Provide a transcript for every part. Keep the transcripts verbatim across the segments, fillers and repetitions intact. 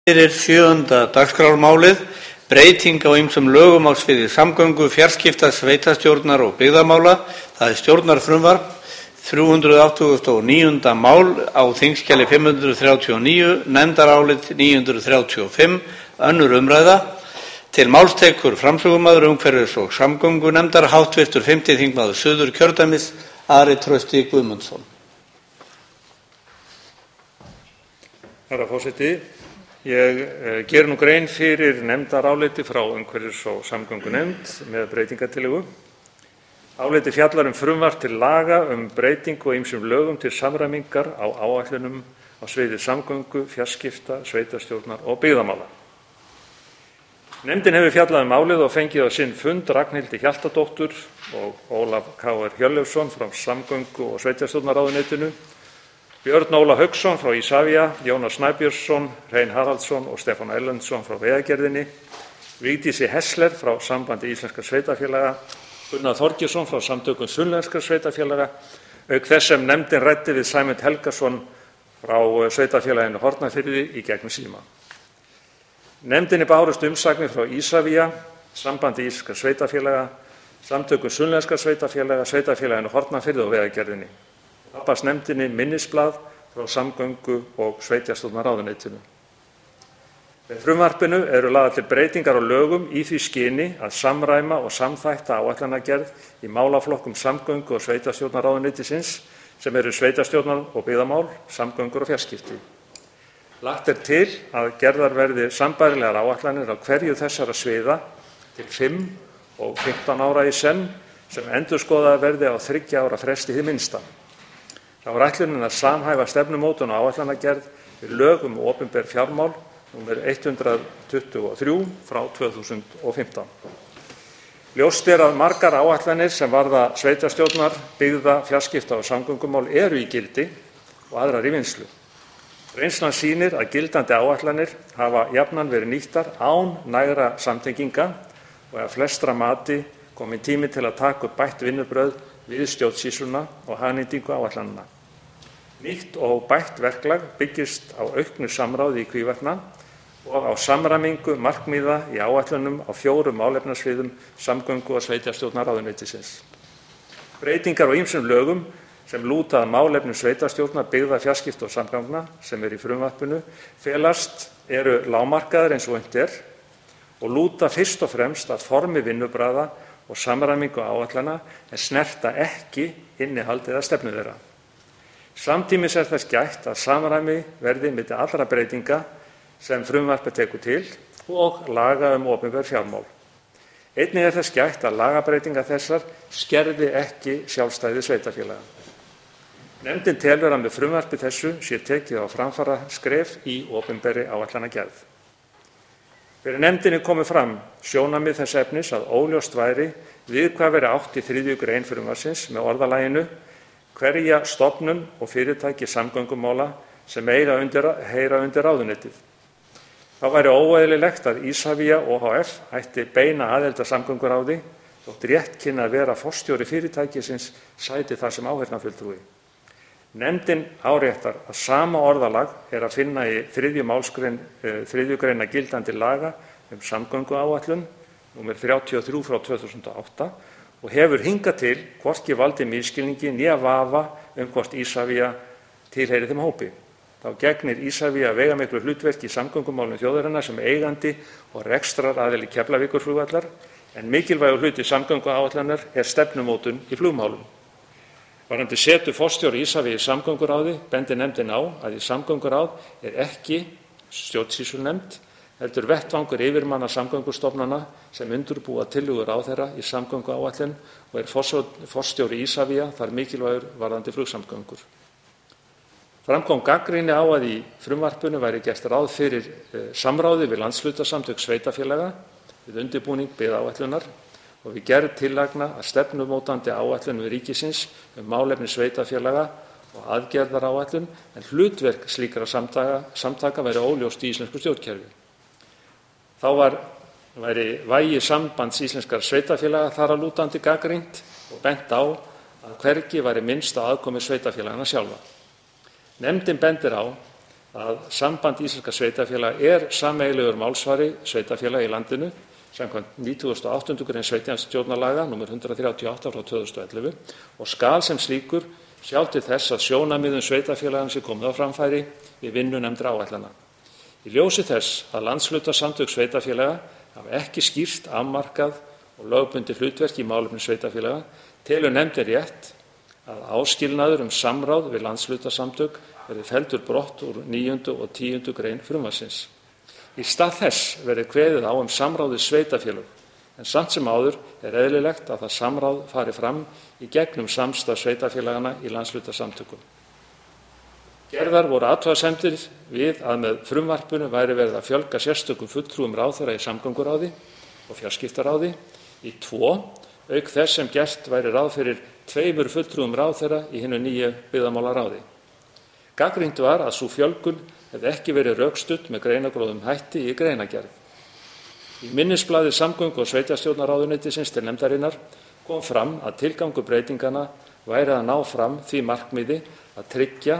Fyrir sjöunda dagskrármálið, breyting á ýmsum lögum á sviði samgöngu, fjarskipta, sveitarstjórnar og byggðamála. Það er stjórnarfrumvarp, þrjú hundruð áttugasta og níunda mál á þingskjali fimm hundruð þrjátíu og níu, nefndarálit níu hundruð þrjátíu og fimm, önnur umræða. Til máls tekur framsögumaður umhverfis- og samgöngunefndar, háttvirtur fimmti þingmaður Suðurkjördæmis, Ari Trausti Guðmundsson. Herra forseti, ég eh, ger nú grein fyrir nefndaráliti frá umhverfis- og samgöngunefnd með breytingartillögu. Áliti fjallar um frumvarp til laga um breytingu á ýmsum lögum til samræmingar á áætlunum á sviði samgöngu, fjarskipta, sveitarstjórnar og byggðamála. Nefndin hefur fjallað um málið og fengið á sinn fund Ragnhildi Hjaltadóttur og Ólaf K. R. Hjörleifsson frá samgöngu- og sveitarstjórnarráðuneytinu, Björn Óla Hauksson frá Isavia, Jónas Snæbjörnsson, Hrein Haraldsson og Stefán Erlendsson frá Vegagerðinni, Vigdísi Hessler frá Sambandi íslenskra sveitarfélaga, Gunnar Þorgeirsson frá Samtökum sunnlenskra sveitarfélaga, auk þess sem nefndin ræddi við Sæmund Helgason frá sveitarfélaginu Hornafirði í gegnum síma. Nefndinni bárust umsagnir frá Isavia, Sambandi íslenskra sveitarfélaga, Samtökum sunnlenskra sveitarfélaga, sveitarfélaginu Hornafirði og Vegagerðinni. Það barst nefndinni minnisblað frá samgöngu- og sveitarstjórnarráðuneytinu. Með frumvarpinu eru lagðar til breytingar á lögum í því skyni að samræma og samþætta áætlanagerð í málaflokkum samgöngu- og sveitarstjórnarráðuneytisins sem eru sveitarstjórnar og byggðamál, samgöngur og fjarskipti. Lagt er til að gerðar verði sambærilegar áætlanir á hverju þessara sviða til fimm og fimmtán ára í senn sem endurskoðaðar verði á þriggja ára fresti hið minnsta. Þá er ætlunin að samhæfa stefnumótun og áætlanagerð við lög um opinber fjármál númer hundrað tuttugu og þrjú frá tvö þúsund og fimmtán. Ljóst er að margar áætlanir sem varða sveitarstjórnar, byggða, fjarskipta og samgöngumál eru í gildi og aðrar í vinnslu. Reynslan sýnir að gildandi áætlanir hafa jafnan verið nýttar án nægra samtenginga og að flestra mati kominn tími til að taka upp bætt vinnubrögð við stjórnsýsluna og hagnýtingu áætlananna. Nýtt og bætt verklag byggist á auknu samráði í hvívetna og á samræmingu markmiða í áætlunum á fjórum málefnasviðum samgöngu- og sveitarstjórnarráðuneytisins. Breytingar á ýmsum lögum sem lúta að málefnum sveitarstjórnar, byggða, fjarskipta og samgangna sem er í frumvarpinu felast eru lágmarkaðar eins og unnt er og lúta fyrst og fremst að formi vinnubragða og samræmingu áætlana en snerta ekki innihald eða stefnu þeirra. Samtímis er þess gætt að samræmi verði milli allra breytinga sem frumvarpið tekur til og laga um opinber fjármál. Einnig er þess gætt að lagabreytingar þessar skerði ekki sjálfstæði sveitarfélaga. Nefndin telur að með frumvarpi þessu sé tekið á framfaraskref í opinberri áætlanagerð. Fyrir nefndinni komu fram sjónarmið þess efnis að óljóst væri við hvað veri átt í þriðju grein frumvarpsins með orðalaginu hverja stofnun og fyrirtæki samgöngumála sem eiga undir, heyra undir ráðuneytið. Þá væri óeðlilegt að Isavia O H F ætti beina aðild að samgönguráði þótt rétt kynni að vera forstjóri fyrirtækisins sæti þar sem áheyrnarfulltrúi. Nefndin áréttar að sama orðalag er að finna í þriðju málsgrein þriðju greina gildandi laga um samgönguáætlun númer þrjátíu og þrjú frá tvö þúsund og átta og hefur hingað til hvorki valdið misskilningi né vafa um hvort Isavia tilheyri þeim hópi. Þá gegnir Isavia veigamiklu hlutverki í samgöngumálum þjóðarinnar sem eigandi og rekstraraðili Keflavíkurflugvallar en mikilvægur hluti samgönguáætlunar er stefnumótun í flugmálum. Varðandi setu forstjóra Isavia í samgönguráði bendir nefndin á að í samgönguráð er ekki stjórnsýslunefnd heldur vettvangur yfirmanna samgöngustofnana sem undirbúa tillögur ráðherra í samgönguáætlun og er forstjóri Isavia þar mikilvægur varðandi flugsamgöngur. Fram kom gagnrýni á að í frumvarpinu væri gert ráð fyrir samráði við landshlutasamtök sveitarfélaga við undirbúning byggðaáætlunar og við gerð tillagna að stefnumótandi áætlun við ríkisins um málefni sveitarfélaga og aðgerðaráætlun en hlutverk slíkra samtaka, samtaka væri óljóst í íslensku stjórnkerfi. Þá var, væri vægi sambands íslenskra sveitarfélaga þar að lútandi gagnrýnt og bent á að hvergi væri minnst á aðkomu sveitarfélaganna sjálfa. Nefndin bendir á að Samband íslenskra sveitarfélaga er sameiginlegur málsvari sveitarfélaga í landinu samkvæmt nítugasta og áttundu grein sveitarstjórnarlaga númer hundrað þrjátíu og átta frá tvö þúsund og ellefu og skal sem slíkur sjá til þess að sjónarmiðum sveitarfélagans sé komið á framfæri við vinnu nefndra áætlana. Í ljósi þess að landshlutasamtök sveitarfélaga hafa ekki skýrt afmarkað og lögbundið hlutverk í málefnum sveitarfélaga telur nefndin rétt að áskilnaður um samráð við landshlutasamtök verði felldur brott úr níundu og tíundu grein frumvarpsins. Í stað þess verði kveðið á um samráð við sveitarfélög, en samt sem áður er eðlilegt að það samráð fari fram í gegnum samstarf sveitarfélagana í landshlutasamtökum. Gerðar voru athugasemdir við að með frumvarpinu væri verið að fjölga sérstökum fulltrúum ráðherra í samgönguráði og fjarskiptaráði í tvo, auk þess sem gert væri ráð fyrir tveimur fulltrúum ráðherra í hinu nýju byggðamálaráði. Gagnrýnt var að sú fjölgun hefði ekki verið rökstudd með greinagróðum hætti í greinargerð. Í minnisblaði samgöngu- og sveitarstjórnarráðuneytisins til nefndarinnar kom fram að tilgangur breytingana væri að ná fram því markmiði að tryggja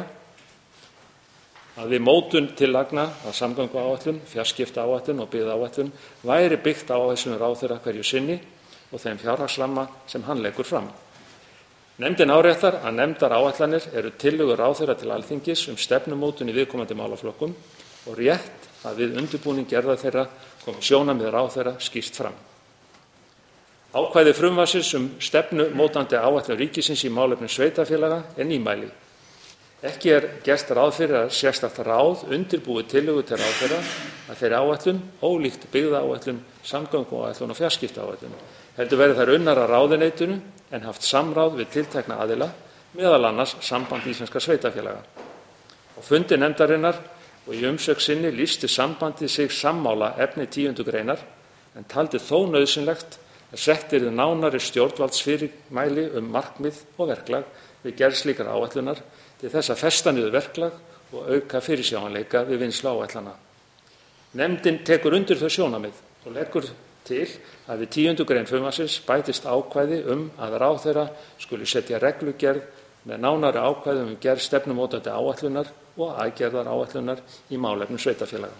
að við mótun tillagna að samgönguáætlun, fjarskiptaáætlun og byggðaáætlun væri byggt á áherslum ráðherra hverju sinni og þeim fjárhagsramma sem hann leggur fram. Nefndin áréttar að nefndar áætlanir eru tillögur ráðherra til Alþingis um stefnumótun í viðkomandi málaflokkum og rétt að við undirbúning gerðar þeirra komi sjónarmið ráðherra skýrt fram. Ákvæði frumvarpsins um stefnumótandi áætlun ríkisins í málefnum sveitarfélaga er nýmæli. Ekki er gert ráð fyrir að sérstakt ráð undirbúi tillögu til ráðherra að þeirri áætlun, ólíkt byggðaáætlun, samgönguáætlun og fjarskiptaáætlun, heldur verði þær unnar að ráðuneytinu en haft samráð við tiltekna aðila, meðal annars Samband íslenskra sveitarfélaga. Á fundi nefndarinnar og í umsögn sinni lýsti sambandið sig sammála efni tíundu greinar en taldi þó nauðsynlegt að sett yrði nánari stjórnvaldsfyrirmæli um markmið og verklag við gerð slíkrar áætlunar til þess að festa niður verklag og auka fyrirsjáanleika við vinnslu áætlana. Nefndin tekur undir þau sjónarmið og leggur til að við tíundu grein frumvarpsins bætist ákvæði um að ráðherra skuli setja reglugerð með nánari ákvæðum um gerð stefnumótandi áætlunar og aðgerðar áætlunar í málefnum sveitarfélaga.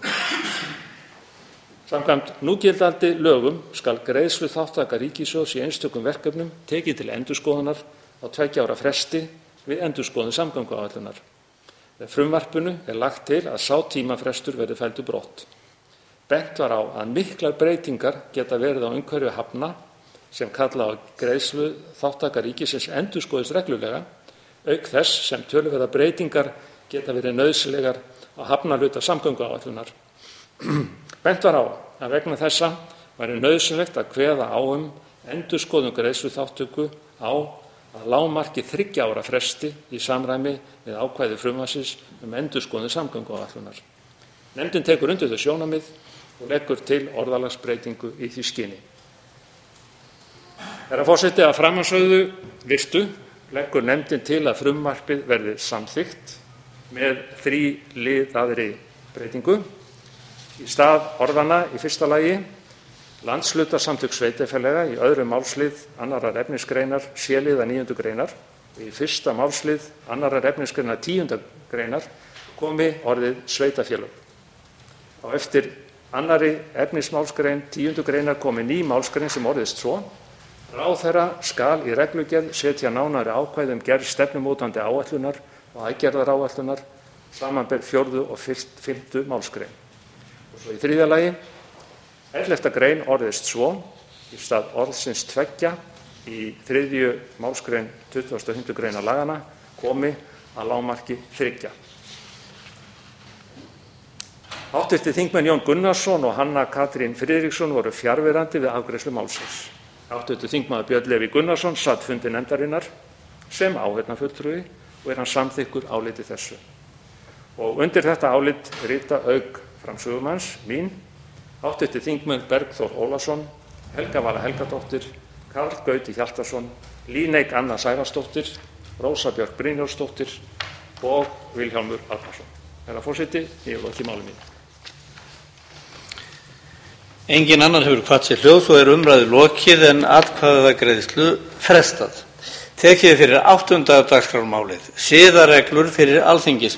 Samkvæmt núgildandi lögum skal greiðsluþátttaka ríkissjóðs í einstökum verkefnum tekið til endurskoðunar á tveggja ára fresti við endurskoðun samgönguáætlunar. Með frumvarpinu er lagt til að sá tímafrestur verði felldur brott. Bent var á að miklar breytingar geta verið á umhverfi hafna sem kalla á greiðsluþátttaka ríkisins endurskoðist reglulega, auk þess sem töluverðar breytingar geta verið nauðsynlegar á hafnahluta samgönguáætlunar. Bent var á að vegna þessa væri nauðsynlegt að kveða á um endurskoðun greiðsluþátttöku á að lágmarki þriggja ára fresti í samræmi við ákvæði frumvarpsins um endurskoðun samgönguáætlunar. Nefndin tekur undir þau sjónarmið og leggur til orðalagsbreytingu í því skyni. Herra forseti, að framansögðu virtu leggur nefndin til að frumvarpið verði samþykkt með þríliðaðri breytingu. Í stað orðanna í fyrsta lagi landshlutasamtök sveitarfélaga í öðrum málslið annarrar efnisgreinar C-liðar níundu greinar og í fyrsta málslið annarrar efnisgreinar tíundu greinar komi orðið sveitarfélög. Á eftir annarri efnismálsgrein tíundu greinar komi ný málsgrein sem orðist svo: ráðherra skal í reglugerð setja nánari ákvæði um gerð stefnumótandi áætlunar og aðgerðaráætlunar, samanber fjórðu og fimmtu málsgrein. Og svo í þriðja lagi ellefta grein orðist svo: í stað orðsins tveggja í þriðju málsgrein tuttugasta og fimmtu greinar laganna komi að lágmarki þriggja. Háttvirtir þingmenn Jón Gunnarsson og Hanna Katrín Friðriksson voru fjarverandi við afgreiðslu málsins. Háttvirtur þingmaður Björn Leví Gunnarsson sat fundi nefndarinnar sem áheyrnarfulltrúi og er hann samþykkur áliti þessu. Og undir þetta álit rita auk framsögumanns mín háttvirtir þingmenn Bergþór Ólason, Helga Vala Helgadóttir, Karl Gauti Hjaltason, Líneik Anna Sævarsdóttir, Rósa Björk Brynjólfsdóttir og Vilhjálmur Árnason. Herra forseti, ég hef lokið máli mínu. Enginn annar hefur kvatt sér hljóðs og er umræðu lokið en atkvæðagreiðslu frestað. Tekið fyrir áttunda dagskrármálið. Siðareglur fyrir alþingismenn.